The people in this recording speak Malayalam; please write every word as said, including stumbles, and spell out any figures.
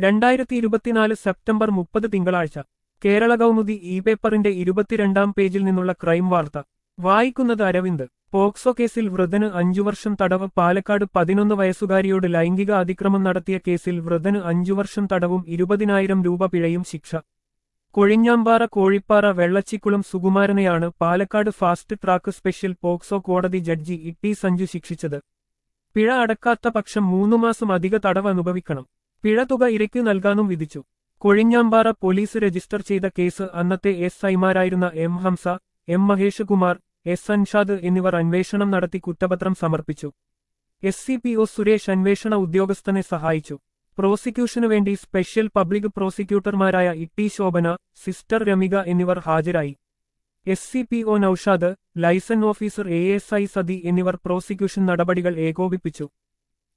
രണ്ടായിരത്തി ഇരുപത്തിനാല് സെപ്റ്റംബർ മുപ്പത് തിങ്കളാഴ്ച കേരള കൗമുദി ഇ പേപ്പറിന്റെ ഇരുപത്തിരണ്ടാം പേജിൽ നിന്നുള്ള ക്രൈം വാർത്ത വായിക്കുന്നത് അരവിന്ദ്. പോക്സോ കേസിൽ വൃദ്ധന് അഞ്ചു വർഷം തടവ്. പാലക്കാട് പതിനൊന്ന് വയസ്സുകാരിയോട് ലൈംഗിക അതിക്രമം നടത്തിയ കേസിൽ വൃദ്ധന് അഞ്ചു വർഷം തടവും ഇരുപതിനായിരം രൂപ പിഴയും ശിക്ഷ. കൊഴിഞ്ഞാമ്പാറ കോഴിപ്പാറ വെള്ളച്ചിക്കുളം സുകുമാരനെയാണ് Palakkad fast track special POCSO കോടതി ജഡ്ജി ഇ സഞ്ജു ശിക്ഷിച്ചത്. പിഴ അടക്കാത്ത പക്ഷം മൂന്നു മാസം അധിക തടവ് അനുഭവിക്കണം. പിഴ തുക ഇരയ്ക്കു നൽകാനും വിധിച്ചു. കൊഴിഞ്ഞാമ്പാറ പോലീസ് രജിസ്റ്റർ ചെയ്ത കേസ് അന്നത്തെ എസ് ഐമാരായിരുന്ന M Hamsa, M Mahesh Kumar, S Anshad എന്നിവർ അന്വേഷണം നടത്തി കുറ്റപത്രം സമർപ്പിച്ചു. S C P O Suresh അന്വേഷണ ഉദ്യോഗസ്ഥനെ സഹായിച്ചു. പ്രോസിക്യൂഷനു വേണ്ടി സ്പെഷ്യൽ പബ്ലിക് പ്രോസിക്യൂട്ടർമാരായ ഇ ശോഭന, സിസ്റ്റർ രമിക എന്നിവർ ഹാജരായി. S C P O Naushad, liaison officer A S I Sathi എന്നിവർ പ്രോസിക്യൂഷൻ നടപടികൾ ഏകോപിപ്പിച്ചു.